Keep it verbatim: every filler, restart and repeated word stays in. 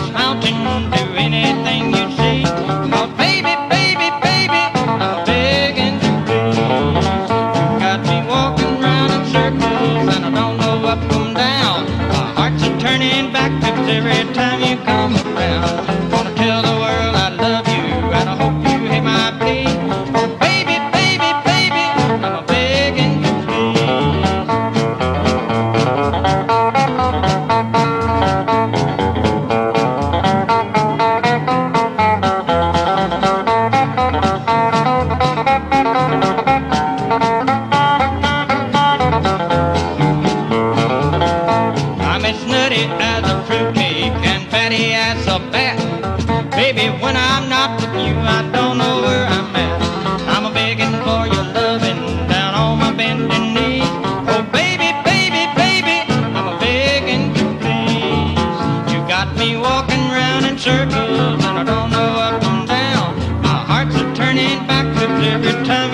mountain, do anything you say. Oh, baby, baby, baby, I'm begging to please. You got me walking round in circles and I don't know up from down. My heart's a turning backwards every time you come around. Wanna tell the world I love you and I hope you hear my plea. Oh, baby, baby, baby, I'm begging to please. I'm as nutty as a fruitcake and fatty as a bat. Baby, when I'm not with you, I don't know where I'm at. I'm a begging for your loving down on my bending knee. Oh, baby, baby, baby, I'm a begging to please. You got me walking round in circles and I don't know up and down. My heart's a turning backwards every time